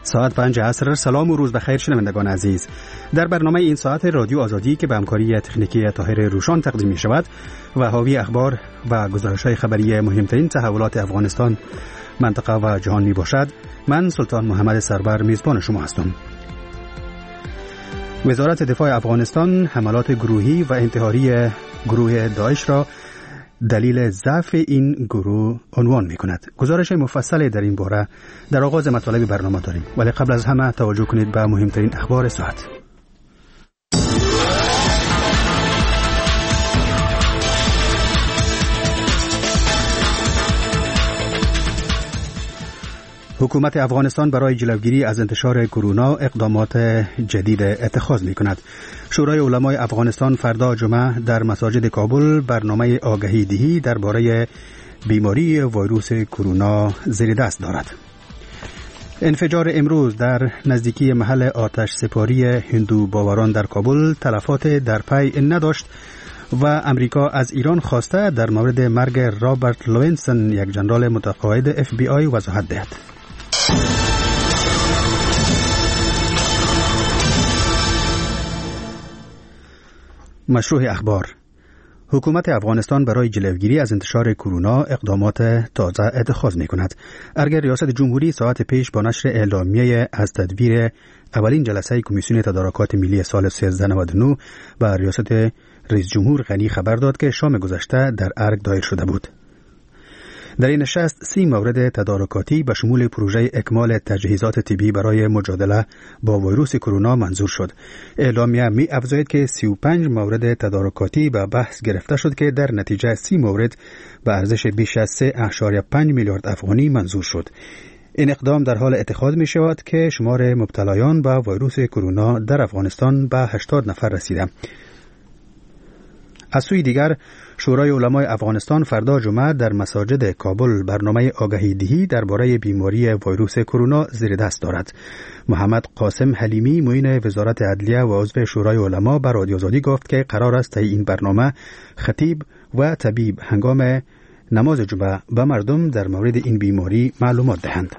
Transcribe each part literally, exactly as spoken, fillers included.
ساعت پنج عصر. سلام و روز بخیر شنوندگان عزیز. در برنامه این ساعت رادیو آزادی که به همکاری تکنیکی طاهر روشان تقدیم می شود و حاوی اخبار و گزارش‌های خبری مهمترین تحولات افغانستان، منطقه و جهان می باشد، من سلطان محمد سرور میزبان شما هستم. وزارت دفاع افغانستان حملات گروهی و انتحاری گروه داعش را دلیل ضعف این گروه عنوان می کند. گزارش مفصل در این باره در آغاز مطالب برنامه داریم، ولی قبل از همه توجه کنید به مهمترین اخبار ساعت. حکومت افغانستان برای جلوگیری از انتشار کرونا اقدامات جدید اتخاذ می کند. شورای علمای افغانستان فردا جمعه در مساجد کابل برنامه آگهی دهی درباره بیماری ویروس کرونا زیر دست دارد. انفجار امروز در نزدیکی محل آتش سپاری هندو باوران در کابل تلفات در پی نداشت و امریکا از ایران خواسته در مورد مرگ رابرت لوینسون، یک ژنرال متقاعد اف بی آی، وضاحت دهد. مشروع اخبار. حکومت افغانستان برای جلوگیری از انتشار کرونا اقدامات تازه اتخاذ می کند. ارگر ریاست جمهوری ساعت پیش با نشر اعلامیه از تدبیر اولین جلسه کمیسیون تدارکات ملی سال سیزده نود و نه و ریاست رئیس جمهور غنی خبر داد که شام گذشته در ارگ دایر شده بود. در این نشست سی مورد تدارکاتی به شمول پروژه اکمال تجهیزات طبی برای مجادله با ویروس کرونا منظور شد. اعلامیه می افزاید که سی و پنج مورد تدارکاتی به بحث گرفته شد که در نتیجه سی مورد به ارزش بیش از سه ممیز پنج میلیارد افغانی منظور شد. این اقدام در حال اتخاذ می شود که شمار مبتلایان به ویروس کرونا در افغانستان به هشتاد نفر رسیده. از سوی دیگر شورای علمای افغانستان فردا جمعه در مساجد کابل برنامه آگهی دهی درباره بیماری ویروس کرونا زیر دست دارد. محمد قاسم حلیمی معین وزارت عدلیه و عضو شورای علما به رادیو آزادی گفت که قرار است طی این برنامه خطیب و طبیب هنگام نماز جمعه به مردم در مورد این بیماری معلومات دهند.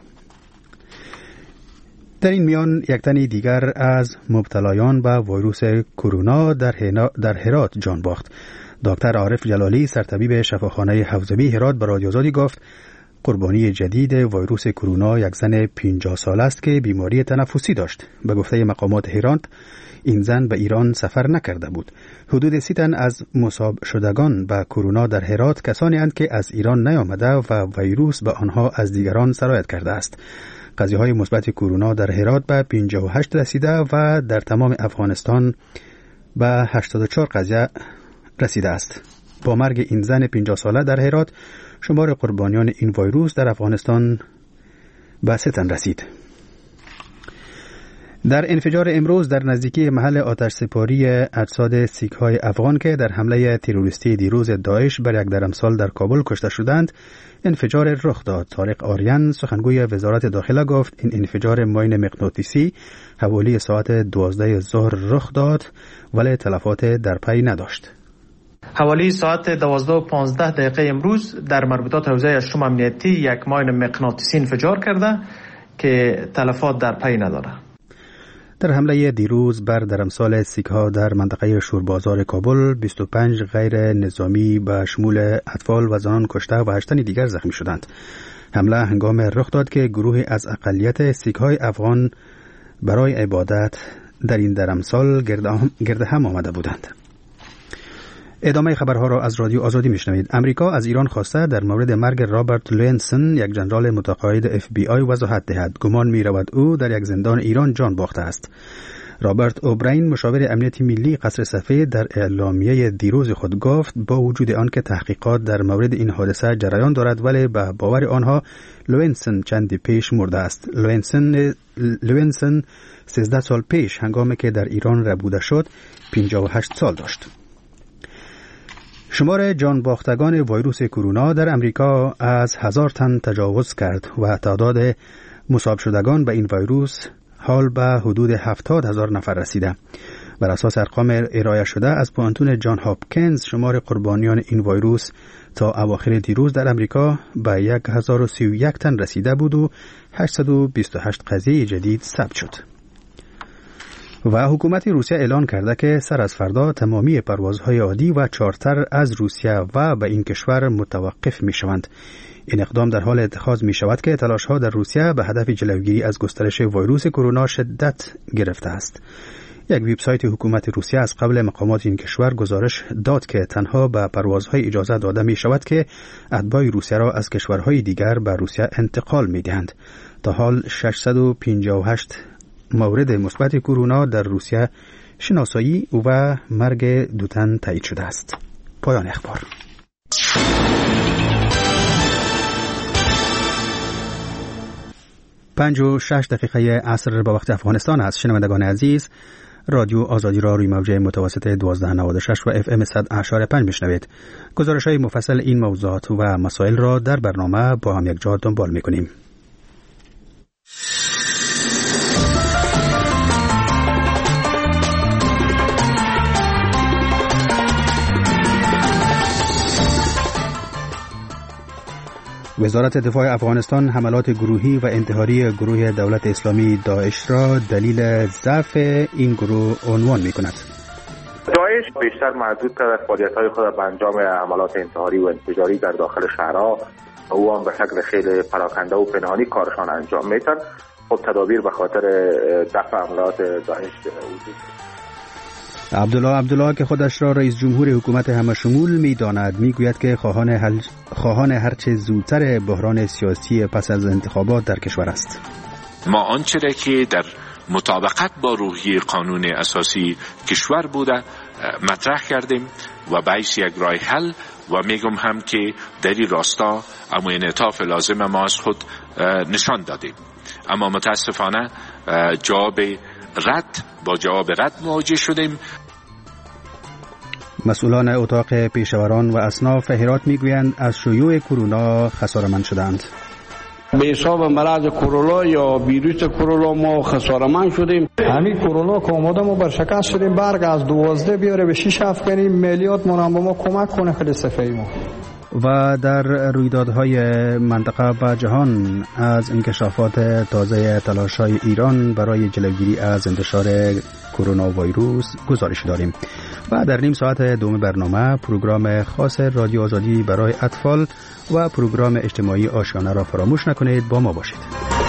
در این میان یک تن دیگر از مبتلایان به ویروس کرونا در, در هرات جان باخت. دکتر عارف جلالی سرطبیب شفاخانه حوزوی هرات به رادیو آزادی گفت قربانی جدید ویروس کرونا یک زن پنجاه ساله است که بیماری تنفسی داشت. به گفته مقامات هرات این زن به ایران سفر نکرده بود. حدود سی تن از مصاب شدگان به کرونا در هرات کسانی اند که از ایران نیامده و ویروس به آنها از دیگران سرایت کرده است. قضیه های مثبت کرونا در هرات به پنجاه و هشت رسیده و در تمام افغانستان به هشتاد و چهار قضیه رسیده است. با مرگ این زن پنجاه ساله در هرات شمار قربانیان این ویروس در افغانستان به سه تن رسید. در انفجار امروز در نزدیکی محل آتش سپاری اجساد سیک های افغان که در حمله تروریستی دیروز داعش بر یک درمسال در کابل کشته شدند انفجار رخ داد. طارق آریان سخنگوی وزارت داخله گفت این انفجار ماین مغناطیسی حوالی ساعت دوازده ظهر رخ داد ولی تلفات در پی نداشت. حوالی ساعت دوازده و پانزده دقیقه امروز در مربوطات حوزه اشتم امنیتی یک ماین مغناطیسی انفجار کرده که تلفات در پی نداره. در حمله دیروز بر درمسال سیک ها در منطقه شوربازار کابل بیست و پنج غیر نظامی به شمول اطفال و زنان کشته و هشت تن دیگر زخمی شدند. حمله هنگام رخ داد که گروهی از اقلیت سیک های افغان برای عبادت در این درمسال گرد هم آمده بودند. ادامه خبرها را از رادیو آزادی میشنوید. امریکا از ایران خواسته در مورد مرگ رابرت لوینسون، یک ژنرال متقاعد اف بی آی، وضاحت دهد. گمان می رود او در یک زندان ایران جان باخته است. رابرت اوبراین مشاور امنیت ملی قصر سفید در اعلامیه دیروز خود گفت با وجود آن که تحقیقات در مورد این حادثه جریان دارد ولی به باور آنها لوینسون چندی پیش مرده است. لوینسون لوینسون سیزده سال پیش هنگامی که در ایران ربوده شد پنجاه و هشت سال داشت. شمار جان باختگان ویروس کرونا در امریکا از هزار تن تجاوز کرد و تعداد مصاب شدگان به این ویروس حال به حدود هفتاد هزار نفر رسیده. بر اساس ارقام ارائه شده از پوانتون جان هاپکینز شمار قربانیان این ویروس تا اواخر دیروز در امریکا به هزار و سی و یک تن رسیده بود و هشتصد و بیست و هشت قضیه جدید ثبت شد. و حکومت روسیه اعلان کرده که سر از فردا تمامی پروازهای عادی و چارتر از روسیه و به این کشور متوقف می شوند. این اقدام در حال اتخاذ می شود که تلاش‌ها در روسیه به هدف جلوگیری از گسترش ویروس کرونا شدت گرفته است. یک وبسایت حکومت روسیه از قبل مقامات این کشور گزارش داد که تنها به پروازهای اجازه داده می شود که اتباع روسیه را از کشورهای دیگر به روسیه انتقال می دهند. تا حال ششصد و پنجاه و هشت مورد مثبت کرونا در روسیه شناسایی و مرگ دو تن تایید شده است. پایان اخبار. پنج و شش دقیقه عصر با وقت افغانستان است. شنوندگان عزیز، رادیو آزادی را روی موجه متوسط دوازده نود و شش و اف ام صد اعشار پنج میشنوید. گزارش های مفصل این موضوعات و مسائل را در برنامه با هم یک جا دنبال میکنیم. وزارت دفاع افغانستان حملات گروهی و انتحاری گروه دولت اسلامی داعش را دلیل ضعف این گروه عنوان می کند. داعش بیشتر محدود کرده فعالیت‌های خود به انجام حملات انتحاری و انفجاری در داخل شهرها و او هم به شکل خیلی پراکنده و پنهانی کارشان انجام میدن. خب تدابیر به خاطر دفع حملات داعش وجود عبدالله عبدالله که خودش را رئیس جمهور حکومت همشمول می‌داند میگوید که خواهان حل... خواهان هرچه زودتر بحران سیاسی پس از انتخابات در کشور است. ما آنچه را که در مطابقت با روحیه قانون اساسی کشور بوده مطرح کردیم و باعث یک راه حل و میگم هم که در این راستا اما انعطاف لازم ما از خود نشان دادیم، اما متاسفانه جواب رد با جواب رد مواجه شدیم. مسئولان اتاق پیشوران و اصناف هرات میگویند از شیوع کرونا خساره‌مند شدند. به حساب مرض کرونا یا ویروس کرونا ما خساره‌مند شدیم. همین کرونا که اومده ما برشکست شدیم، برگ از دوازده بیاره به شش افغانی میلیارد منم به ما کمک کنه خیلی صفحه ما. و در رویدادهای منطقه و جهان از انکشافات تازه تلاش‌های ایران برای جلوگیری از انتشار کرونا ویروس گزارش داریم. و در نیم ساعت دوم برنامه پروگرام خاص رادیو آزادی برای اطفال و پروگرام اجتماعی آشیانه را فراموش نکنید. با ما باشید.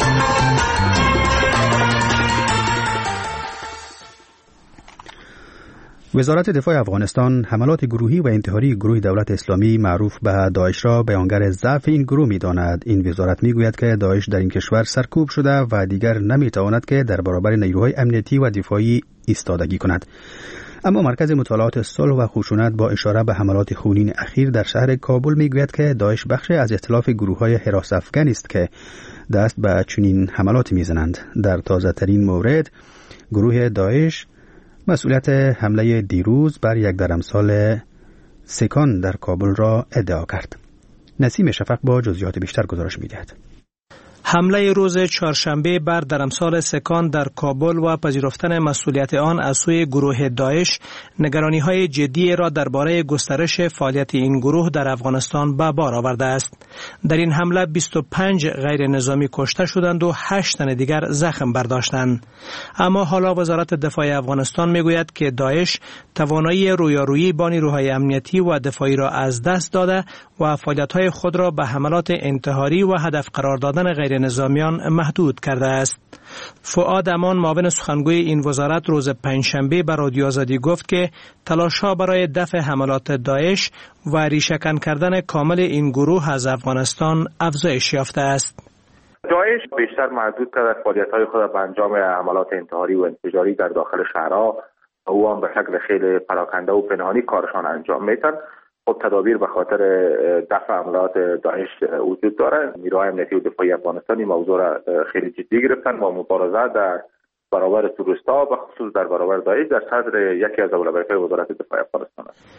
وزارت دفاع افغانستان حملات گروهی و انتحاری گروه دولت اسلامی معروف به داعش را بیانگر ضعف این گروه می‌داند. این وزارت می‌گوید که داعش در این کشور سرکوب شده و دیگر نمی‌تواند که در برابر نیروهای امنیتی و دفاعی ایستادگی کند. اما مرکز مطالعات صلح و خشونت با اشاره به حملات خونین اخیر در شهر کابل می‌گوید که داعش بخشی از ائتلاف گروه‌های حراس افغان است که دست به چنین حملات می‌زنند. در تازه‌ترین مورد گروه داعش مسئولیت حمله دیروز بر یک درمسال سکان در کابل را ادعا کرد. نسیم شفق با جزئیات بیشتر گزارش می‌دهد. حمله روز چهارشنبه بر درمسال سکان در کابل و پذیرفتن مسئولیت آن از سوی گروه داعش نگرانی‌های جدی را درباره گسترش فعالیت این گروه در افغانستان به بار آورده است. در این حمله بیست و پنج غیر نظامی کشته شدند و هشت تن دیگر زخم برداشتند. اما حالا وزارت دفاع افغانستان میگوید که داعش توانایی رویارویی با نیروهای امنیتی و دفاعی را از دست داده و فعالیت‌های خود را به حملات انتحاری و هدف قرار دادن غیر نظامیان محدود کرده است. فؤاد امان معاون سخنگوی این وزارت روز پنجشنبه به رادیو آزادی گفت که تلاش‌ها برای دفع حملات داعش و ریشه‌کن کردن کامل این گروه از افغانستان افزایش یافته است. داعش بیشتر محدود کرده فعالیت‌های خود به انجام حملات انتحاری و انفجاری در داخل شهرها و او هم به شکل خیلی پراکنده و پنهانی کارشان انجام میدن. خب تدابیر به خاطر دفع حملات داعش وجود داره. نیروهای امنیتی و دفاعی افغانستان این موضوع را خیلی جدی گرفتن و مبارزه در برابر تروریست‌ها و خصوص در برابر داعش در صدر یکی از اولویت‌های وزارت دفاع افغانستان است.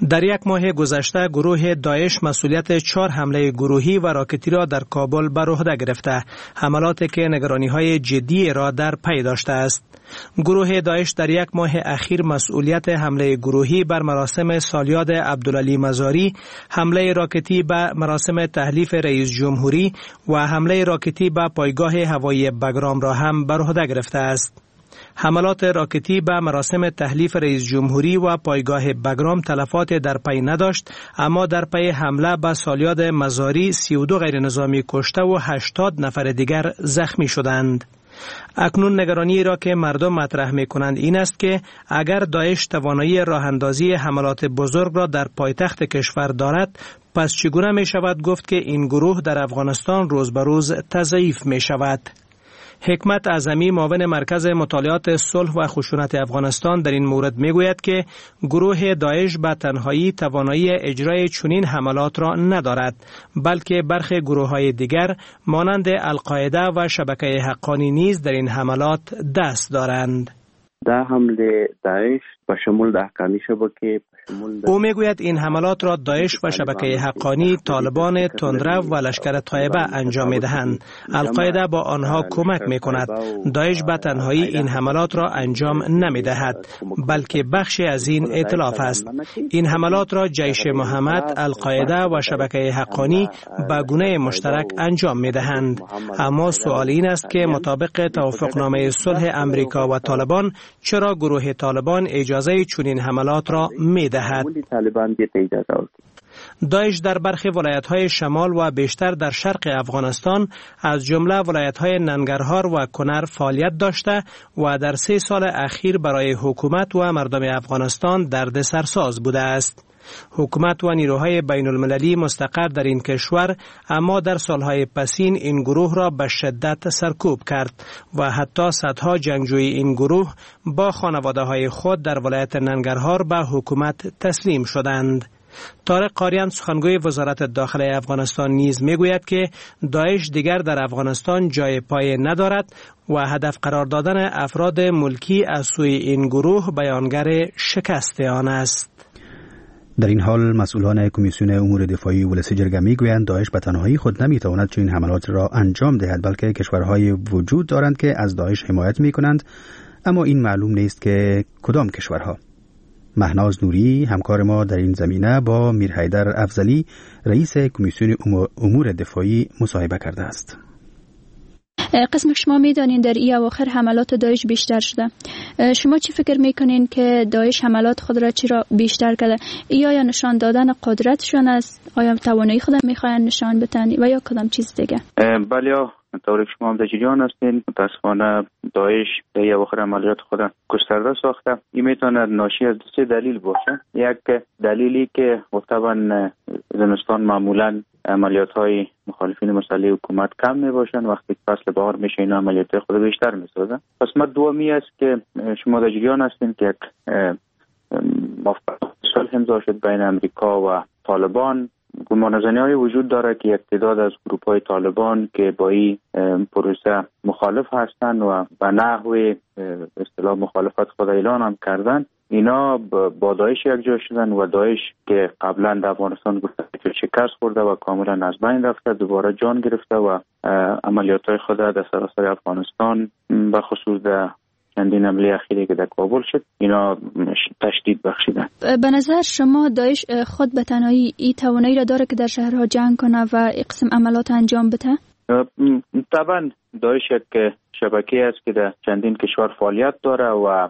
در یک ماه گذشته گروه داعش مسئولیت چهار حمله گروهی و راکتی را در کابل بر عهده گرفته، حملاتی که نگرانی‌های جدی را در پی داشته است. گروه داعش در یک ماه اخیر مسئولیت حمله گروهی بر مراسم سالیاد عبدالعلی مزاری، حمله راکتی به مراسم تحلیف رئیس جمهوری و حمله راکتی به پایگاه هوایی بگرام را هم بر عهده گرفته است. حملات راکتی به مراسم تحلیف رئیس جمهوری و پایگاه بگرام تلفات در پی نداشت، اما در پی حمله به سالیاد مزاری سی و دو غیر نظامی کشته و هشتاد نفر دیگر زخمی شدند. اکنون نگرانی را که مردم مطرح می کنند این است که اگر داعش توانایی راه اندازی حملات بزرگ را در پایتخت کشور دارد، پس چگونه می شود گفت که این گروه در افغانستان روز به روز تضعیف می شود؟ حکمت اعظمی معاون مرکز مطالعات صلح و خشونت افغانستان در این مورد می گوید که گروه داعش به تنهایی توانایی اجرای چنین حملات را ندارد، بلکه برخی گروه های دیگر مانند القاعده و شبکه حقانی نیز در این حملات دست دارند. در حمله داعش و شمول ده حقانی شبکه او میگوید این حملات را داعش و شبکه حقانی، طالبان، تندرو و لشکر طایبه انجام میدهند. القاعده با آنها کمک میکند. داعش به تنهایی این حملات را انجام نمیدهد، بلکه بخشی از این ائتلاف است. این حملات را جیش محمد، القاعده و شبکه حقانی به گونه مشترک انجام میدهند. اما سوال این است که مطابق توافقنامه صلح امریکا و طالبان، چرا گروه طالبان اجازه چنین حملات را میدهد؟ داعش در برخی ولایت‌های شمال و بیشتر در شرق افغانستان از جمله ولایت‌های ننگرهار و کنر فعالیت داشته و در سه سال اخیر برای حکومت و مردم افغانستان درد سرساز بوده است. حکومت و نیروهای بین المللی مستقر در این کشور اما در سالهای پسین این گروه را به شدت سرکوب کرد و حتی صدها جنگجوی این گروه با خانواده‌های خود در ولایت ننگرهار به حکومت تسلیم شدند. طارق قاریان سخنگوی وزارت داخله افغانستان نیز میگوید که داعش دیگر در افغانستان جای پای ندارد و هدف قرار دادن افراد ملکی از سوی این گروه بیانگر شکست آن است. در این حال مسئولان کمیسیون امور دفاعی ولسی جرگه میگویند داعش به تنهایی خود نمیتواند چنین حملات را انجام دهد، بلکه کشورهای وجود دارند که از داعش حمایت میکنند، اما این معلوم نیست که کدام کشورها. مهناز نوری همکار ما در این زمینه با میر حیدر افضلی رئیس کمیسیون امور دفاعی مصاحبه کرده است. قسم شما میدانین در ای اواخر حملات داعش بیشتر شده. شما چی فکر میکنین که داعش حملات خود را چرا بیشتر کرده؟ یا یا نشان دادن قدرتشان است؟ آیا توانایی خود میخواین نشان بدن و یا کدام چیز دیگه؟ بله، طوری شما هم در جریان هستین. متاسفانه داعش در ای اواخر عملیات خود گسترده ساخته. این میتونه ناشی از سه دلیل باشه. یک دلیلی که طبعا زمستان معمولا عملیات های مخالفین مسلح حکومت کم می باشن، وقتی فصل بهار میشه اینا عملیات خود بیشتر می سازن. پس ما دومی است که شما در جریان هستین که یک موافقت صلح امضا شد بین امریکا و طالبان. گمانه‌زنی های وجود داره که یک تعداد از گروپ های طالبان که با این پروسه مخالف هستند و به نحو اصطلاح مخالفت خود اعلان هم کردن، اینا با داعش یک جا شدن و داعش که قبلا در افغانستان گفته که شکست خورده و کاملا از بین رفته، دوباره جان گرفته و عملیات های خود در سراسر افغانستان به خصوص در چندین حمله اخیری که در کابل شد اینا تشدید بخشیدن. به نظر شما داعش خود به تنهایی این توانایی را داره که در شهرها جنگ کنه و قسم عملات انجام بده؟ طبعا داعش یک شبکه است که در چندین کشور فعالیت داره و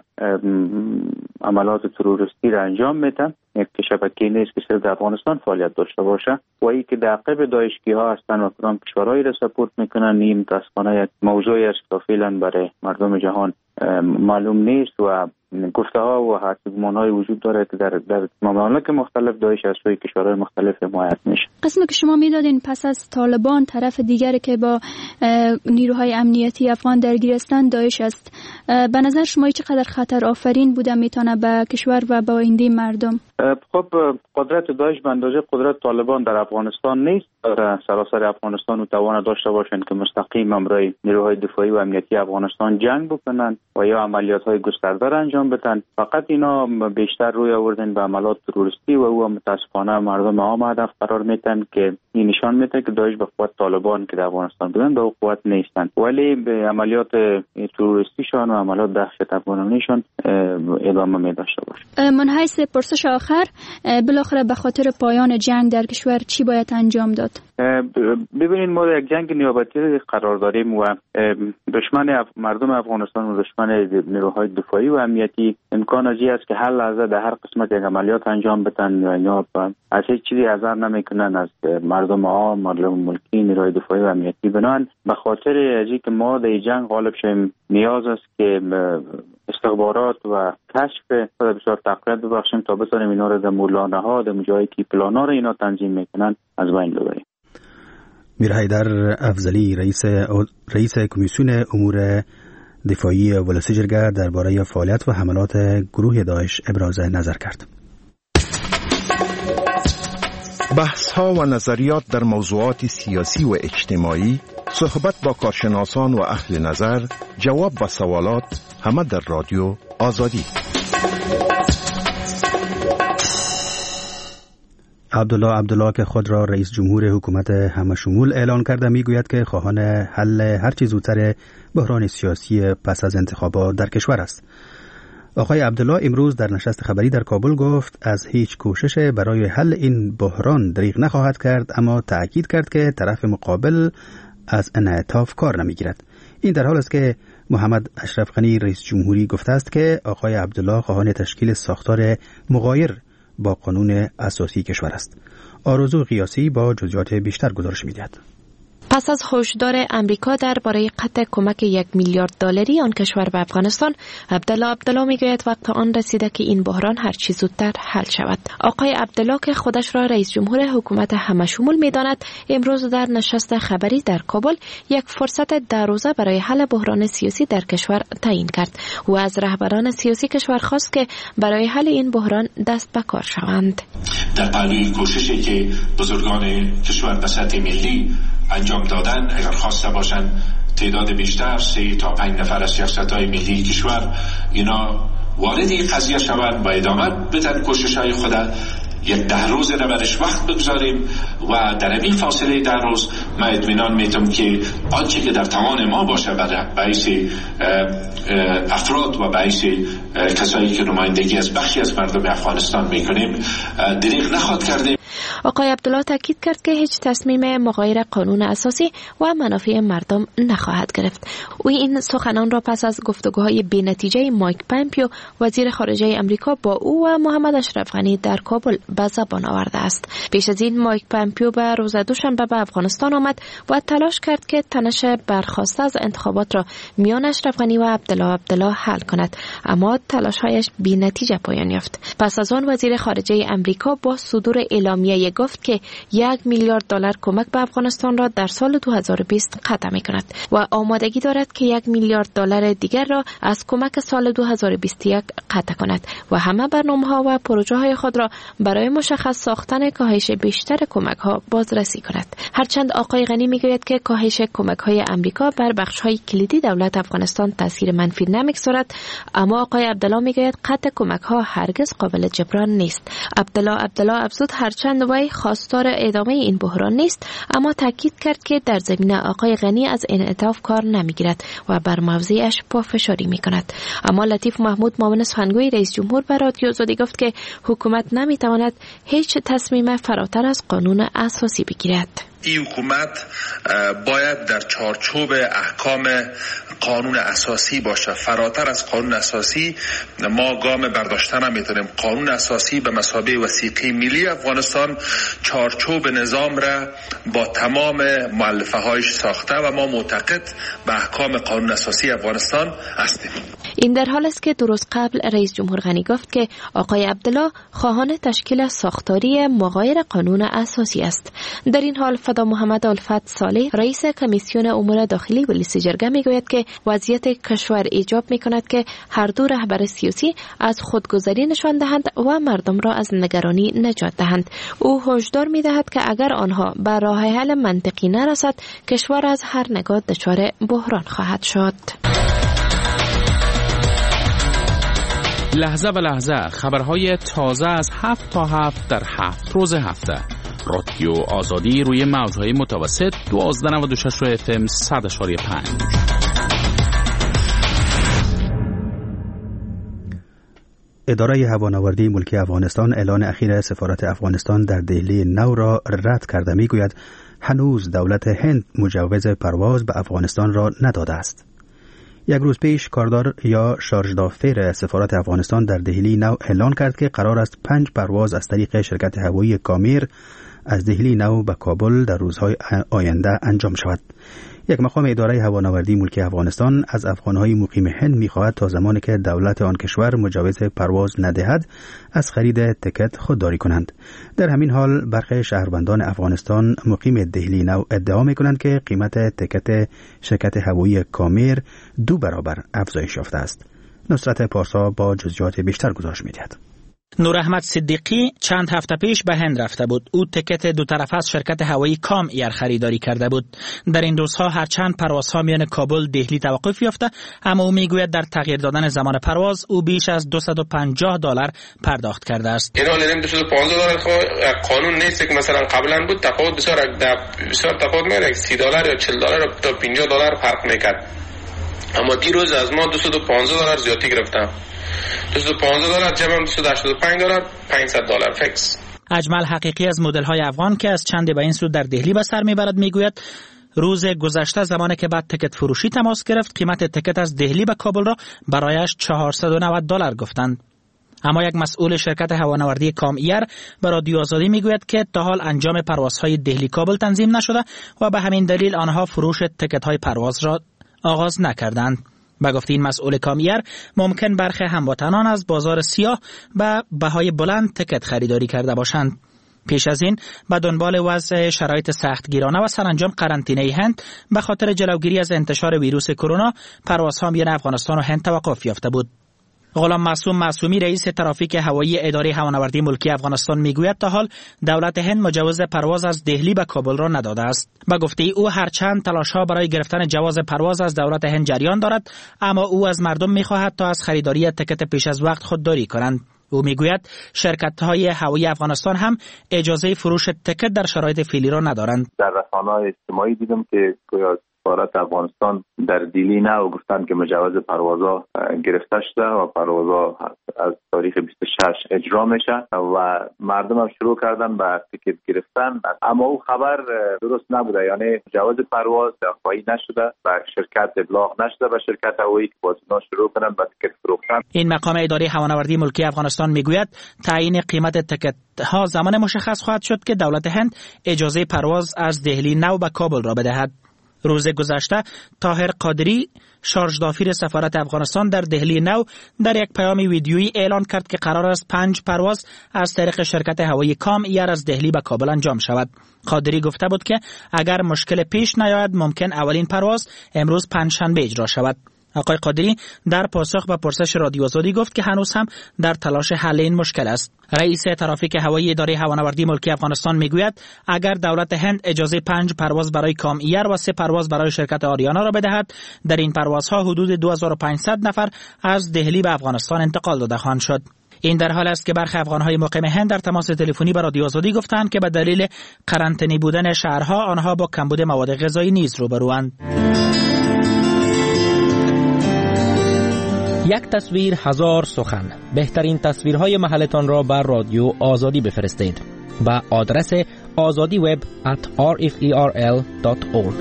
عملات تروریستی را انجام میده. یک شبکه نیست که صرف در افغانستان فعالیت داشته باشه و ای که در عقب داعشی ها هستن و کدام کشورهایی را سپورت میکنن این متاسفانه یک موضوعی است که فعلا برای مردم جهان معلوم نیست و گفته ها و حدسگمان های وجود داره که در در ممالک مختلف داعش از سوی کشورهای مختلف حمایت میشه. قسمی که شما میدادین پس از طالبان طرف دیگری که با نیروهای امنیتی افغان درگیر هستند داعش است. به نظر شما چقدر خطر آفرین بوده میتونه به کشور و به آینده مردم؟ خب قدرت داعش به اندازه قدرت طالبان در افغانستان نیست. در سراسر افغانستان و توان داشته باشند که مستقیم امرای نیروهای دفاعی و امنیتی افغانستان جنگ بکنند و یا عملیات های گسترده را انجام بدن. فقط اینا بیشتر روی آوردن به عملیات تروریستی و او متاسفانه مردم عام هدف قرار میدن که این نشان میده که داعش به قوت طالبان که در افغانستان بودن به قوت نیستند، ولی به عملیات تروریستیشان و عملیات دهشت افغانیشان ادامه می داشته باشه. منحیث پرسش آخر، بالاخره به خاطر پایان جنگ در کشور چی باید انجام داد؟ ببینید ما در یک جنگ نیابتی قرار داریم و دشمن مردم افغانستان و دشمن نیروهای دفاعی و امنیتی امکان از این است که هر لحظه در هر قسمت یک عملیات انجام بدن یا از هیچ چیزی حذر نمیکنن از مردم عام، مردم ملکی، نیروهای دفاعی و امنیتی. بنابراین به خاطر از اینکه ما در جنگ غالب شیم نیاز است که استخبارات و کشف خود بسیار تقویت ببخشیم تا بتونیم اینا رو در مولانه ها در جایی که پلانا رو اینا تنظیم میکنن از بین ببریم. میر حیدر افضلی رئیس رئیس کمیسیون امور دفاعی ولسی جرگه درباره فعالیت و حملات گروه داعش ابراز نظر کرد. بحث ها و نظریات در موضوعات سیاسی و اجتماعی، صحبت با کارشناسان و اهل نظر، جواب به سوالات، همه در رادیو آزادی. عبدالله عبدالله که خود را رئیس جمهور حکومت همشمول اعلان کرده میگوید که خواهان حل هر چه زودتر بحران سیاسی پس از انتخابات در کشور است. آقای عبدالله امروز در نشست خبری در کابل گفت از هیچ کوشش برای حل این بحران دریغ نخواهد کرد، اما تأکید کرد که طرف مقابل از انعطاف کار نمیگیرد. این در حال است که محمد اشرف غنی رئیس جمهوری گفته است که آقای عبدالله خواهان تشکیل ساختار مغایر با قانون اساسی کشور است. آرزو قیاسی با جزئیات بیشتر گزارش می‌دهد. پس از هشدار امریکا درباره قطع کمک یک میلیارد دلاری آن کشور به افغانستان، عبدالله عبدالله میگوید وقت آن رسیده که این بحران هر چه زودتر حل شود. آقای عبدالله که خودش را رئیس جمهور حکومت همشمول میداند، امروز در نشست خبری در کابل یک فرصت در روزه برای حل بحران سیاسی در کشور تعیین کرد و از رهبران سیاسی کشور خواست که برای حل این بحران دست به کار شوند. در پهلوی کوششی که بزرگان کشور به سطح ملی انجام دادن، اگر خواسته باشند تعداد بیشتر سه تا پنج نفر از سیاست‌های ملی کشور اینا وارد این قضیه شوند و ادامه بدن کوشش‌های خود، یک ده روز را برش وقت بگذاریم و در این فاصله ده روز من اطمینان میتونم که آنچه که در توان ما باشه برای باعث افراد و باعث کسایی که نمایندگی از بخشی از مردم افغانستان میکنیم دریغ نخواهد کردیم. آقای عبدالله تاکید کرد که هیچ تصمیم مغایر قانون اساسی و منافع مردم نخواهد گرفت. او این سخنان را پس از گفتگوهای بی‌نتیجه مایک پامپیو وزیر خارجه امریکا با او و محمد اشرف غنی در کابل به زبان آورده است. پیش از این مایک پامپیو به روز دوشنبه به افغانستان آمد و تلاش کرد که تنش برخاسته از انتخابات را میان اشرف غنی و عبدالله عبدالله حل کند، اما تلاش‌هایش بی‌نتیجه پایان یافت. پس از آن وزیر خارجه امریکا با صدور اعلامیه گفت که یک میلیارد دلار کمک به افغانستان را در سال دو هزار و بیست قطع می‌کند و آمادگی دارد که یک میلیارد دلار دیگر را از کمک سال دو هزار و بیست و یک قطع کند و همه برنامه‌ها و پروژه‌های خود را برای مشخص ساختن کاهش بیشتر کمک‌ها بازرسی کند. هرچند آقای غنی می‌گوید که کاهش کمک‌های امریکا بر بخش‌های کلیدی دولت افغانستان تاثیر منفی نمی‌گذارد، اما آقای عبدالله می‌گوید قطع کمک‌ها هرگز قابل جبران نیست. عبدالله عبدالله افزود هرچند وی خواستار ادامه این بحران نیست، اما تاکید کرد که در زمینه آقای غنی از انعطاف کار نمی‌گیرد و بر موضعش پافشاری می‌کند. اما لطیف محمود معاون سخنگوی رئیس جمهور به رادیو آزادی گفت که حکومت نمی‌تواند هیچ تصمیم فراتر از قانون اساسی بگیرد. این حکومت باید در چارچوب احکام قانون اساسی باشه. فراتر از قانون اساسی ما گام برداشتن نمیتونیم. قانون اساسی به مثابه وثیقه ملی افغانستان چارچوب نظام را با تمام مؤلفه هایش ساخته و ما معتقد به احکام قانون اساسی افغانستان هستیم. این در حال است که درست قبل رئیس جمهور غنی گفت که آقای عبدالله خواهان تشکیل ساختاری مغایر قانون اساسی است. در این حال فدا محمد الفت صالح رئیس کمیسیون امور داخلی ولیس جرگه میگوید که وضعیت کشور ایجاب میکند که هر دو رهبر سیاسی از خودگذری نشان دهند و مردم را از نگرانی نجات دهند. او هشدار میدهد که اگر آنها به راه حل منطقی نرسد کشور از هر نگاه دچار بحران خواهد شد. لحظه و لحظه خبرهای تازه از هفت تا هفت در هفت روز هفته. رادیو آزادی روی موجهای متوسط دوازده و نود و شش اف ام صد اشاری پنج. اداره هوانوردی ملکی افغانستان اعلان اخیر سفارت افغانستان در دهلی نو را رد کرده. میگوید هنوز دولت هند مجوز پرواز به افغانستان را نداده است. یک روز پیش کاردار یا شارژدافر سفارت افغانستان در دهلی نو اعلان کرد که قرار است پنج پرواز از طریق شرکت هوایی کامیر از دهلی نو به کابل در روزهای آینده انجام شود. یک مقام اداره هوانوردی ملکی افغانستان از افغانهای مقیم هند می‌خواهد تا زمانی که دولت آن کشور مجوز پرواز ندهد از خرید تکت خودداری کنند. در همین حال برخی شهروندان افغانستان مقیم دهلی نو ادعا می‌کنند که قیمت تکت شرکت هوایی کامیر دو برابر افزایش یافته است. نصرت پارسا با جزئیات بیشتر گزارش می‌دهد. نور احمد صدیقی چند هفته پیش به هند رفته بود. او تکت دو طرفه از شرکت هوایی کام ایر خریداری کرده بود. در این روزها هر چند پروازها میان کابل دهلی توقف یافته، اما او میگوید در تغییر دادن زمان پرواز او بیش از دویست و پنجاه دلار پرداخت کرده است. این حال دویست و پنجاه دلار قانون نیست که مثلا قبلا بود تفاوت بسیار بسیار تفاوت میاد، سی دلار یا چهل دلار تا پنجاه دلار فرق میکرد. اما دیروز از ما دویست و پنجاه دلار زیادی گرفتم. دویست و پنجاه دلار جمع دویست و هشتاد و پنج دلار پانصد دلار فیکس. اجمل حقیقی از مدل های افغان که از چند به این سو در دهلی به سر میبرد میگوید روز گذشته زمانی که بعد تکت فروشی تماس گرفت قیمت تکت از دهلی به کابل را برایش چهارصد و نود دلار گفتند. اما یک مسئول شرکت هوانوردی کام ایر به رادیو آزادی میگوید که تا حال انجام پروازهای دهلی کابل تنظیم نشده و به همین دلیل آنها فروش تکت های پرواز را آغاز نکردند. با گفته این مسئول کامیر ممکن برخی هموطنان از بازار سیاه به بهای بلند تکت خریداری کرده باشند. پیش از این به دنبال وضع شرایط سختگیرانه و سرانجام قرنطینه هند به خاطر جلوگیری از انتشار ویروس کرونا پروازها میان افغانستان و هند توقف یافته بود. غلام معصوم معصومی رئیس ترافیک هوایی اداره هوانوردی ملکی افغانستان میگوید تا حال دولت هند مجوز پرواز از دهلی به کابل را نداده است. با گفته او هرچند تلاش‌ها برای گرفتن جواز پرواز از دولت هند جریان دارد، اما او از مردم میخواهد تا از خریداری تکت پیش از وقت خودداری کنند. او میگوید شرکت‌های هوایی افغانستان هم اجازه فروش تکت در شرایط فعلی را ندارند. در رسانه‌های اجتماعی دیدم که گویا سفارت افغانستان در دهلی نو گفتن که مجوز پروازها گرفته شده و پروازها از تاریخ بیست و شش اجرا میشه و مردم هم شروع کردن به تکت گرفتن، اما او خبر درست نبوده، یعنی مجوز پرواز دفاعی نشده و شرکت ابلاغ نشده به شرکت هوایی که باز شروع کنن به تکت فروختن. این مقام اداره هوانوردی ملکی افغانستان میگوید تعیین قیمت تکت ها زمان مشخص خواهد شد که دولت هند اجازه پرواز از دهلی نو به کابل را بدهد. روز گذشته طاهر قادری شارژدافیر سفارت افغانستان در دهلی نو در یک پیام ویدیویی اعلان کرد که قرار است پنج پرواز از طریق شرکت هوایی کام ایر از دهلی به کابل انجام شود. قادری گفته بود که اگر مشکل پیش نیاید ممکن اولین پرواز امروز پنجشنبه اجرا شود. آقای قادری در پاسخ به پرسش رادیو آزادی گفت که هنوز هم در تلاش حل این مشکل است. رئیس ترافیک هوایی اداره هوانوردی ملکی افغانستان میگوید اگر دولت هند اجازه پنج پرواز برای کام ایر و سه پرواز برای شرکت آریانا را بدهد، در این پروازها حدود دو هزار و پانصد نفر از دهلی به افغانستان انتقال داده خواهند شد. این در حال است که برخی افغان‌های مقیم هند در تماس تلفنی با رادیو آزادی گفتند که به دلیل قرنطینه بودن شهرها آنها با کمبود مواد غذایی نیز روبروند. یک تصویر هزار سخن. بهترین تصویرهای محلتان را بر رادیو آزادی بفرستید با آدرس azadi web at r f e r l dot org.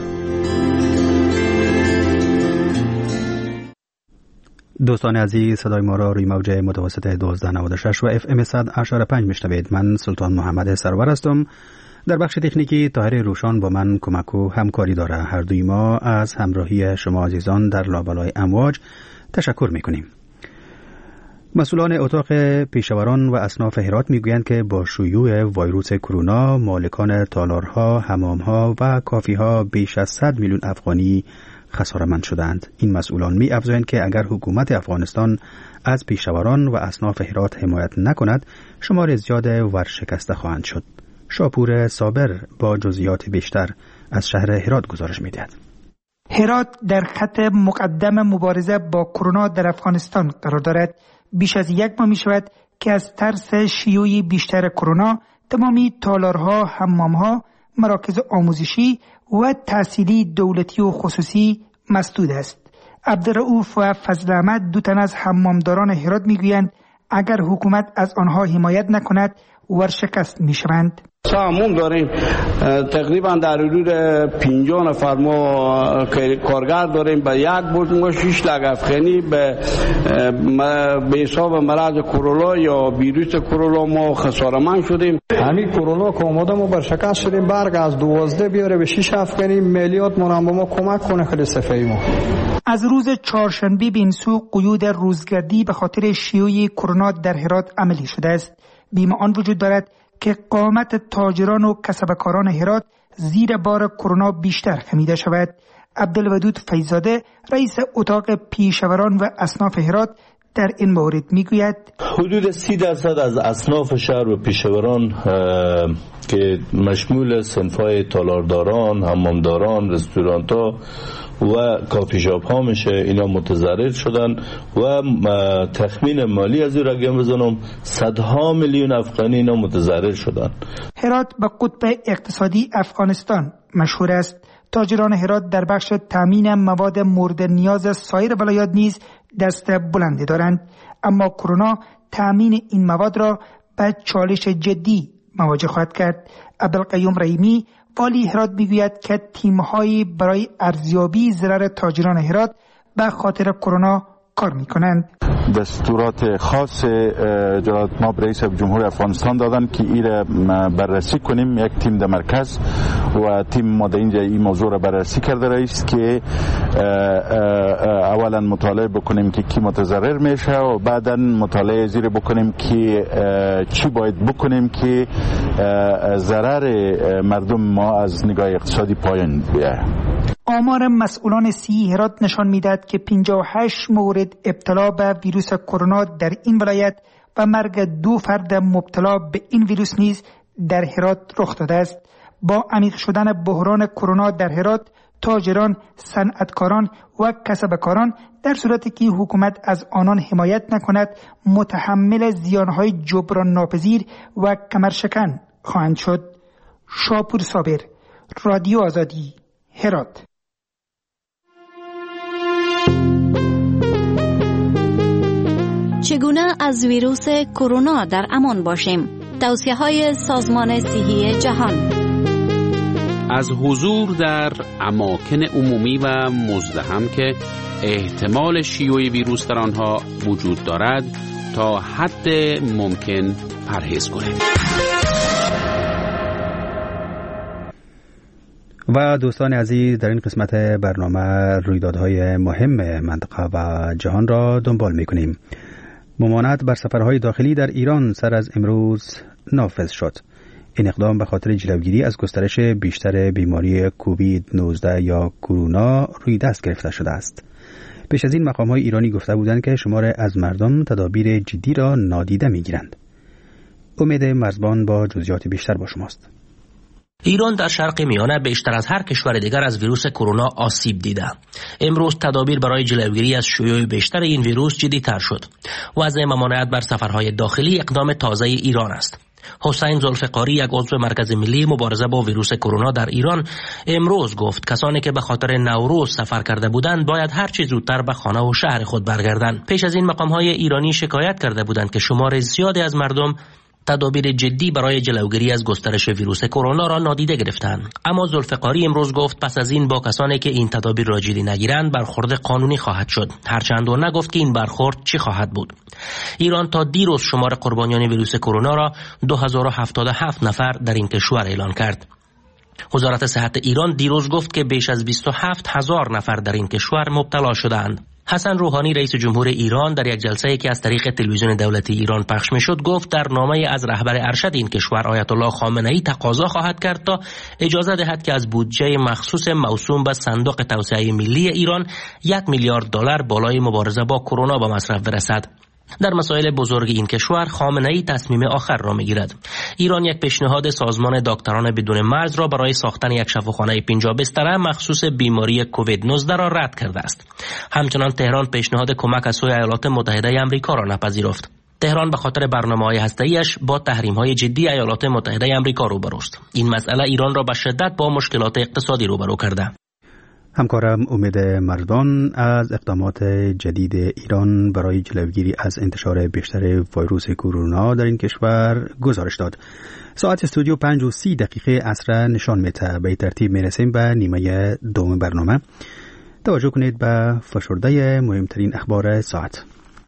دوستان عزیز، صدای ما را روی موج متوسط دوازده و نود و شش و اف ام صد و اشاره پنج میشنوید. من سلطان محمد سرور هستم. در بخش تکنیکی طاهر روشان با من کمک و همکاری داره. هر دوی ما از همراهی شما عزیزان در لابلای امواج تشکر میکنیم. مسئولان اتاق پیشوران و اصناف هرات میگویند که با شیوع ویروس کرونا مالکان تالارها، حمامها و کافیها بیش از صد میلیون افغانی خساره‌مند شدند. این مسئولان می افزایند که اگر حکومت افغانستان از پیشوران و اصناف هرات حمایت نکند، شمار زیاد ورشکسته خواهند شد. شاپور صابر با جزئیات بیشتر از شهر هرات گزارش می‌دهد. هرات در خط مقدم مبارزه با کرونا در افغانستان قرار دارد. بیش از یک ماه می شود که از ترس شیوع بیشتر کرونا تمامی تالارها، حمامها، مراکز آموزشی و تحصیلی دولتی و خصوصی مسدود است. عبدالرؤوف و فضل احمد دو تن از حمامداران هرات می گویند اگر حکومت از آنها حمایت نکند ورشکست می شوند. سامون داریم تقریبا در حدود پنجاه نفر ما کارگر داریم. به یک بود ما شش لک افغانی به به حساب مرض کرونا یا ویروس کرونا ما خساره‌مند شدیم. همین کرونا که اومده ما برشکست شدیم. برگ از دوازده بیاره به شش افغانی میلیارد منم به ما کمک کنه خیلی صفحه ما. از روز چهارشنبه به این سو قیود روزگردی به خاطر شیوع کرونا در هرات عملی شده است. بیم آن وجود دارد که قامت تاجران و کسبکاران هرات زیر بار کرونا بیشتر خمیده شود. عبدالودود فیضزاده رئیس اتاق پیشوران و اصناف هرات در این مورد میگوید حدود سی درصد از اصناف شهر و پیشوران که مشمول صنف‌های تالارداران، حمامداران، رستوران‌ها و کافی شاپ ها میشه، اینا متضرر شدن و تخمین مالی از این رقم بزنم صدها میلیون افغانی اینا متضرر شدن. هرات به قطب اقتصادی افغانستان مشهور است. تاجران هرات در بخش تامین مواد مورد نیاز سایر ولایات نیز دست بلندی دارند، اما کرونا تامین این مواد را به چالش جدی مواجه خواهد کرد. عبدالقیوم رحیمی والی هرات میگوید که تیم‌هایی برای ارزیابی ضرر تاجران هرات به خاطر کرونا کار میکنند. دستورات خاص جناب ما رئیس جمهور افغانستان دادن که این را بررسی کنیم. یک تیم در مرکز و تیم ما در اینجا این موضوع را بررسی کرده رئیس که اولا مطالعه بکنیم که کی متضرر میشه و بعدا مطالعه زیر بکنیم که چی باید بکنیم که ضرر مردم ما از نگاه اقتصادی پایین بیاید. آمار مسئولان صحی هرات نشان میدهد که پنجاه و هشت مورد ابتلا به ویروس کرونا در این ولایت و مرگ دو فرد مبتلا به این ویروس نیز در هرات رخ داده است. با عمیق شدن بحران کرونا در هرات، تاجران، صنعتکاران و کسبکاران در صورتی که حکومت از آنان حمایت نکند متحمل زیانهای جبران ناپذیر و کمرشکن خواهند شد. شاپور صابر، رادیو آزادی، هرات. چگونه از ویروس کرونا در امان باشیم؟ توصیه‌های سازمان صحی جهان. از حضور در اماکن عمومی و مزدحم که احتمال شیوع ویروس در آنها وجود دارد تا حد ممکن پرهیز کنیم. و دوستان عزیز، در این قسمت برنامه رویدادهای مهم منطقه و جهان را دنبال می‌کنیم. ممانعت بر سفرهای داخلی در ایران سر از امروز نافذ شد. این اقدام به خاطر جلوگیری از گسترش بیشتر بیماری کووید نوزده یا کرونا روی دست گرفته شده است. پیش از این مقام‌های ایرانی گفته بودند که شمار از مردم تدابیر جدی را نادیده می‌گیرند. امید مرزبان با جزئیات بیشتر با شماست. ایران در شرق میانه بیشتر از هر کشور دیگر از ویروس کرونا آسیب دیده. امروز تدابیر برای جلوگیری از شیوع بیشتر این ویروس جدی‌تر شد. وضع ممانعت بر سفرهای داخلی اقدام تازه ایران است. حسین ذوالفقاری، یک عضو مرکز ملی مبارزه با ویروس کرونا در ایران، امروز گفت کسانی که به خاطر نوروز سفر کرده بودند باید هر چه زودتر به خانه و شهر خود برگردند. پیش از این مقام‌های ایرانی شکایت کرده بودند که شمار زیادی از مردم تدابیر جدی برای جلوگیری از گسترش ویروس کرونا را نادیده گرفتند. اما ذوالفقاری امروز گفت پس از این با کسانی که این تدابیر را جدی نگیرند برخورد قانونی خواهد شد. هرچند او نگفت که این برخورد چی خواهد بود. ایران تا دیروز شمار قربانیان ویروس کرونا را دو هزار و هفتاد و هفت نفر در این کشور اعلام کرد. وزارت صحت ایران دیروز گفت که بیش از بیست و هفت هزار نفر در این کشور مبتلا شدند. حسن روحانی رئیس جمهور ایران در یک جلسه‌ای که از طریق تلویزیون دولتی ایران پخش می‌شد گفت در نامه از رهبر ارشد این کشور آیت الله خامنه‌ای تقاضا خواهد کرد تا اجازه دهد که از بودجه مخصوص موسوم به صندوق توسعه ملی ایران یک میلیارد دلار بالای مبارزه با کرونا به مصرف برسد. در مسائل بزرگ این کشور خامنه‌ای تصمیم آخر را می‌گیرد. ایران یک پیشنهاد سازمان دکتران بدون مرز را برای ساختن یک شفاخانه پنجاه بستره مخصوص بیماری کووید نوزده را رد کرده است. همچنان تهران پیشنهاد کمک از سوی ایالات متحده آمریکا را نپذیرفت. تهران به خاطر برنامه‌های هسته‌ایش با تحریم‌های جدی ایالات متحده آمریکا روبروست. این مسئله ایران را به شدت با مشکلات اقتصادی روبرو کرده. همکارم امید مردان از اقدامات جدید ایران برای جلوگیری از انتشار بیشتر ویروس کرونا در این کشور گزارش داد. ساعت استودیو پنج و سی دقیقه عصر نشان میده. به ترتیب میرسیم به نیمه دوم برنامه. توجه کنید به فشرده مهمترین اخبار ساعت.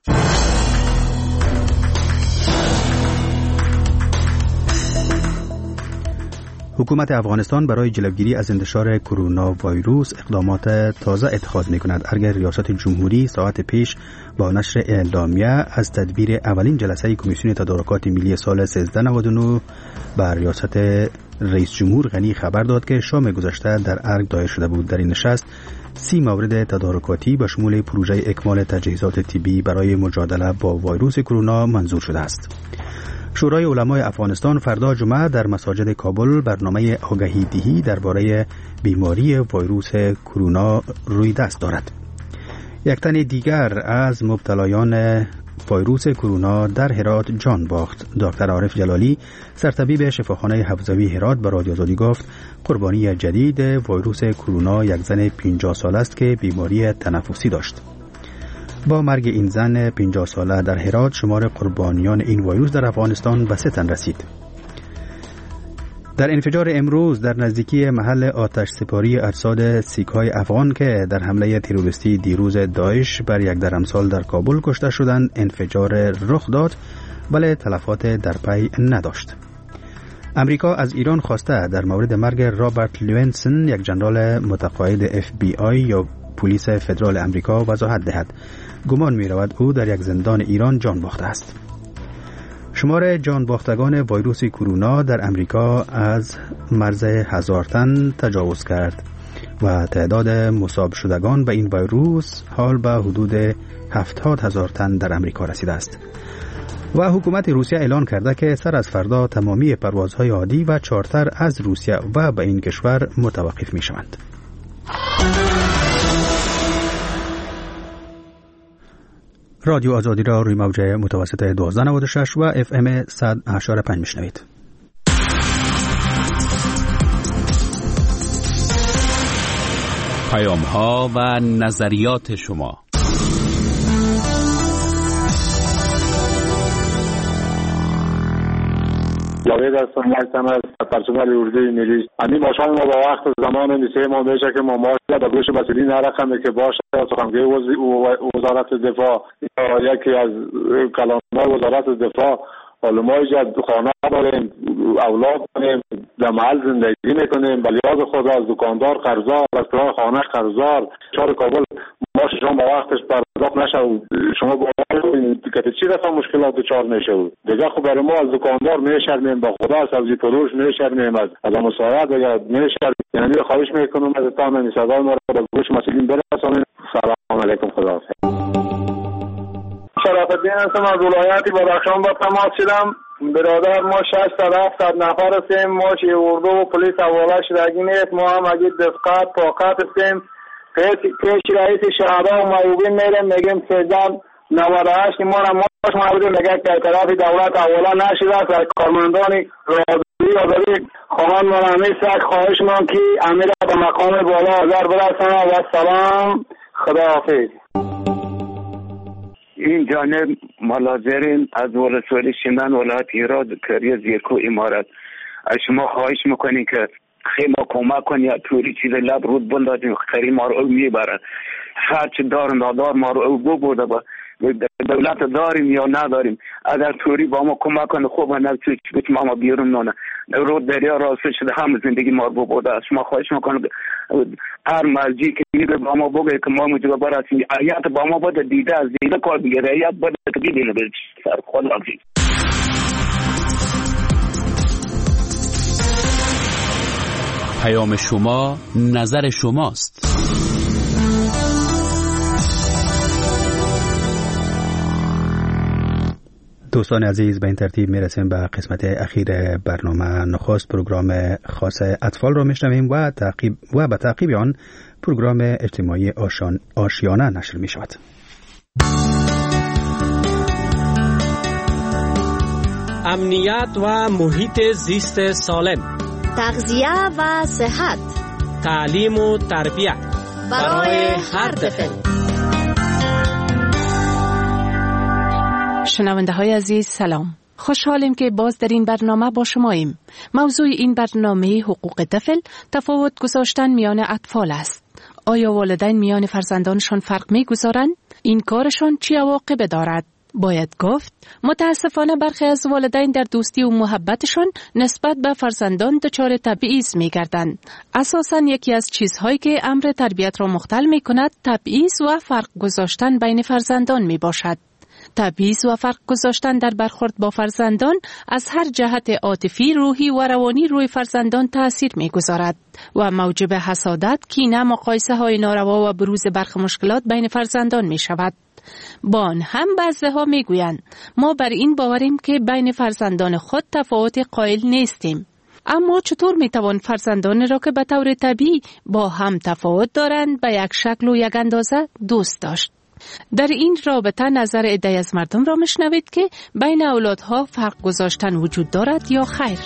حکومت افغانستان برای جلوگیری از انتشار کرونا ویروس اقدامات تازه اتخاذ می کند. اگر ریاست جمهوری ساعت پیش با نشر اعلامیه از تدبیر اولین جلسه کمیسیون تدارکات ملی سال سیزده نود و نه بر ریاست رئیس جمهور غنی خبر داد که شام گذشته در ارگ دایر شده بود. در این نشست سی مورد تدارکاتی به شمول پروژه اکمال تجهیزات طبی برای مجادله با ویروس کرونا منظور شده است. شورای علمای افغانستان فردا جمعه در مساجد کابل برنامه آگاهی دهی درباره بیماری ویروس کرونا روی دست دارد. یک تن دیگر از مبتلایان ویروس کرونا در هرات جان باخت. دکتر عارف جلالی سرطبیب شفاخانه حفظوی هرات به رادیو آزادی گفت قربانی جدید ویروس کرونا یک زن پنجاه ساله است که بیماری تنفسی داشت. با مرگ این زن پنجاه ساله در هرات شمار قربانیان این ویروس در افغانستان به سه تن رسید. در انفجار امروز در نزدیکی محل آتش سپاری اجساد سیک‌های افغان که در حمله تروریستی دیروز داعش بر یک درمسال در کابل کشته شدند انفجار رخ داد ولی تلفات در پی نداشت. امریکا از ایران خواسته در مورد مرگ رابرت لوینسون یک ژنرال متقاعد اف بی آی یا پلیس فدرال امریکا وضاحت دهد. گمان می رود او در یک زندان ایران جان باخته است. شمار جان باختگان ویروس کرونا در امریکا از مرز هزار تن تجاوز کرد و تعداد مصاب شدگان به این ویروس حال به حدود هفتاد هزار تن در امریکا رسیده است. و حکومت روسیه اعلان کرده که سر از فردا تمامی پروازهای عادی و چارتر از روسیه و به این کشور متوقف می شوند. رادیو آزادی را روی موج متوسط دوازده نود و شش و اف ام صد و هشت و پنج میشنوید. پیام ها و نظریات شما. جاوید هستم، هستم از پرسنل اردوی ملی. همین باشان ما با وقت زمان میسه ما بشه که ما ماشا به گوش مسئولین نرخمه که باشه سخنگوی وزارت دفاع یا یکی از کلان‌های وزارت دفاع علمای جد خانه داریم، اولاد داریم، در محل زندگی میکنیم، بلیاز خود از دکاندار قرضدار، از پلان خانه قرضدار. شهر کابل ماش شما با وقتش پرداخت نشه، شما با که چی رسا مشکلات دچار نشه. دیگه خب برای ما از دکاندار میشرمیم، با خدا سبزی فروش میشرمیم، از از مساعد دیگه میشرمیم. یعنی خواهش میکنم از تمام صدای ما را به گوش مسئولین برسانید. سلام علیکم، خدا حافظ. شرف الدین هستم از ولایت بدخشان با تماس شدم. برادر ما شش تا هفت نفر هستیم. ما چی اردو و پلیس حواله شدگی نیست. ما هم اگه دفقات طاقت هستیم. پیش رئیس شهدا و معیوبین میریم میگیم سیزده نود و هشت ما را ماش معبودیم میگه که اعتراف دولت حواله نشده است. از کارمندان رادیوی آزادی خواهان منامی سک خواهش من که امیر به مقام بالا حاضر برسانه و سلام. خدا حافظ. این جانب ملازرین از ولسوالی شمن ولایت هرات کریه زیرکو امارت. از شما خواهش میکنین که خیلی ما کمک کنی یا توری چیز لب رود بندازیم خیلی ما رو او میبره هرچی دار نادار ما رو او بگوده با دولت داریم یا نداریم. اگر توری با ما کمک کنه خوب و نه چیزی ما بیرون نونه رو دریا راسته شده هم زندگی ما رو بوده است. ما خواهش میکنم هر مرجی که میگه با ما بگه که ما مجبور براسیم آیات با ما بده دیده از دیده کار بگیره آیات بده که دیده نبید خود حافظ. پیام شما نظر شماست. دوستان عزیز، به این ترتیب میرسیم به قسمت اخیر برنامه. نخست پروگرام خاص اطفال را میشنویم و تعقیب و به تعقیب آن پروگرام اجتماعی آشان آشیانه نشر می شود. امنیت و محیط زیست سالم، تغذیه و صحت، تعلیم و تربیت برای هر طفل. شنونده های عزیز سلام، خوشحالیم که باز در این برنامه با شماییم. موضوع این برنامه حقوق طفل، تفاوت گذاشتن میان اطفال است. آیا والدین میان فرزندانشان فرق میگذارند؟ این کارشان چه عواقب دارد؟ باید گفت متاسفانه برخی از والدین در دوستی و محبتشان نسبت به فرزندان دچار تبعیض می‌گردند. اساساً یکی از چیزهایی که امر تربیت را مختل می‌کند تبعیض و فرق گذاشتن بین فرزندان میباشد. تبعیض و فرق گذاشتن در برخورد با فرزندان از هر جهت عاطفی، روحی و روانی روی فرزندان تأثیر می‌گذارد و موجب حسادت، کینه، مقایسه های ناروا و بروز برخی مشکلات بین فرزندان می‌شود. با آن هم بعضی‌ها می‌گویند ما بر این باوریم که بین فرزندان خود تفاوت قائل نیستیم. اما چطور می‌توان فرزندان را که به طور طبیعی با هم تفاوت دارند به یک شکل و یک اندازه دوست داشت؟ در این رابطه نظر عده‌ای از مردم را میشنوید که بین اولادها فرق گذاشتن وجود دارد یا خیر.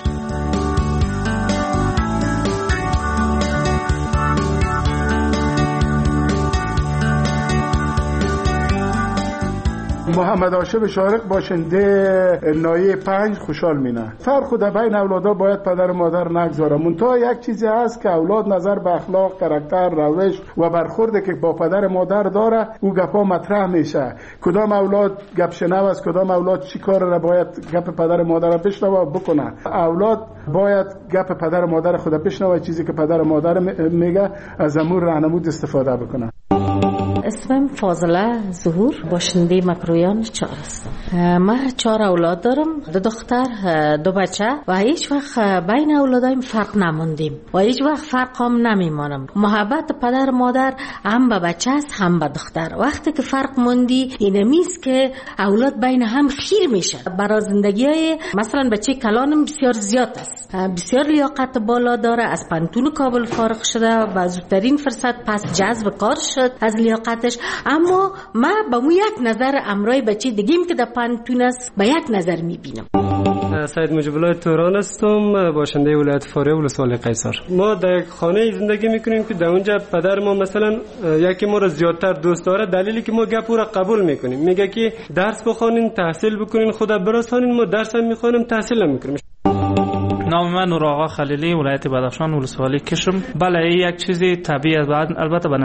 محمد هاشم شارق، باشنده نایه پنج، خوشحال مینه. فرق در بین اولادا باید پدر و مادر نگذاره. منتها یک چیزی هست که اولاد نظر به اخلاق، کاراکتر، روش و برخورد که با پدر و مادر داره او گپا مطرح میشه. کدام اولاد گپ شنو است، کدام اولاد چی کار را باید گپ پدر و مادر را بشنوه بکنه. اولاد باید گپ پدر و مادر خود بشنوه، چیزی که پدر و مادر میگه از امور راهنمود استفاده بکنه. اسمم فاضله ظهور، باشنده مکرویان چهار است. من چهار اولاد دارم، دو دختر دو بچه و هیچ وقت بین اولادایم فرق نموندیم و هیچ وقت فرق هم نمیمانم. محبت پدر مادر هم به بچه است هم به دختر. وقتی که فرق موندی اینمیست که اولاد بین هم خیر میشه. برای زندگی های مثلا بچه کلانم بسیار زیاد است، بسیار لیاقت بالا داره، از پانتون کابل فارغ شده و زودترین فرصت پس جذب کار شد از لیاقت. اما ما با مو یک نظر امرای بچه دیگیم که در پانتون است با یک نظر میبینم. سید مجیب الله توران هستم، باشنده ولایت فاره ولسوالی قیصر. ما در یک خانه زندگی میکنیم که در اونجا پدر ما مثلا یکی ما را زیادتر دوست داره، دلیلی که ما گپ را قبول میکنیم، میگه که درس بخونین، تحصیل بکنین، خدا برسانین. ما درس هم میخوانیم، تحصیل هم میکنیم. نام من نور آقا خلیلی، ولایت بدخشان ولسوالی کشم. بله این یک چیزی طبیعی است، البته به